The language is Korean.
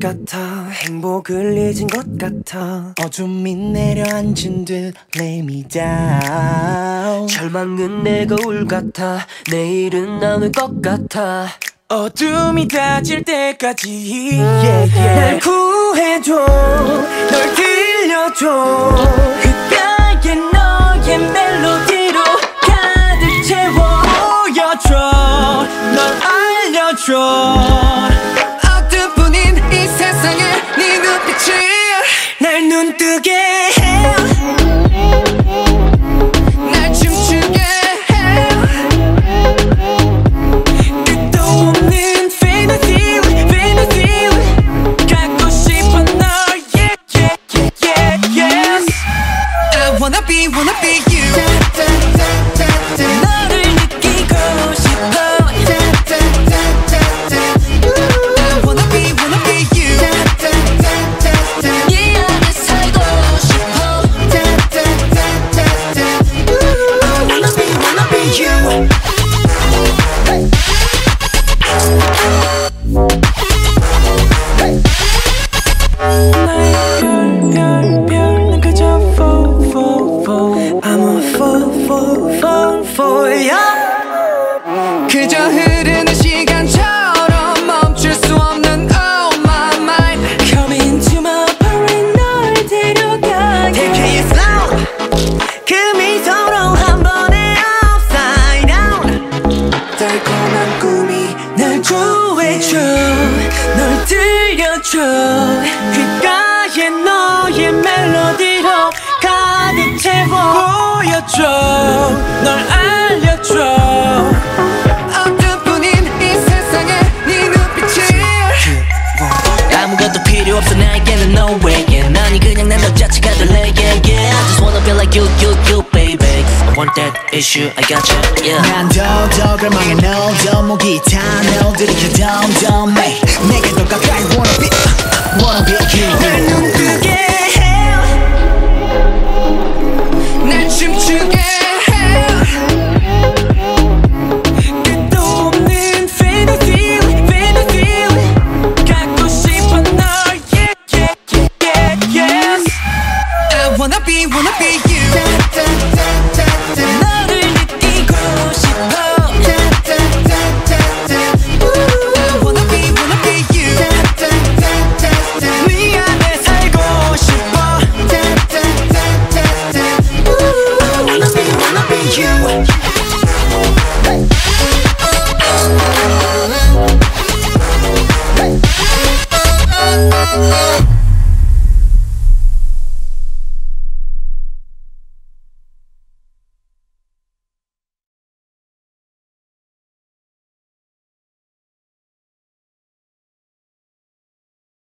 같아. 행복을 잊은 것 같아. 어둠이 내려앉은 듯 lay me down. 절망은 내 거울 같아. 내일은 안 올 것 같아. 어둠이 닫힐 때까지 날 구해줘. 널 들려줘. 귓가에 너의 멜로디로 가득 채워. 보여줘. 널 알려줘. 어둠뿐인 이 세상에 네 눈빛이 날 눈뜨게 해. 날 춤추게 해. 끝도 없는 fantasy, fantasy. 갖고 싶어 널 yeah, yeah, yeah, yeah, yes. I wanna be you. 너를 느끼고 싶어. I wanna be you. 네 안에 살고 싶어. I wanna be you. 나의 별난 그저 fall. I'm a fall for you. 그저 흐르는 시간처럼 멈출 수 없는 oh my mind. Come into my parade 널 데려가게. Take it slow. 그 미소로 한 번에 upside down. 달콤한 꿈이 날 구해줘. 널 들려줘. 귓가에 너의 멜로디로 가득 채워. 보여줘. 널 알려줘. 어둠뿐인 이 세상에 네 눈빛이 아무것도 필요 없어 나에게는 no way yeah. 난이 그냥 난 너 자체가 될래 yeah, yeah. I just wanna feel like you baby. I want that issue I got you yeah. 난 더더 갈망해 너더 목이 타 널 들이켜 덤덤해 내게 더 가까이 wanna be you. 날 눈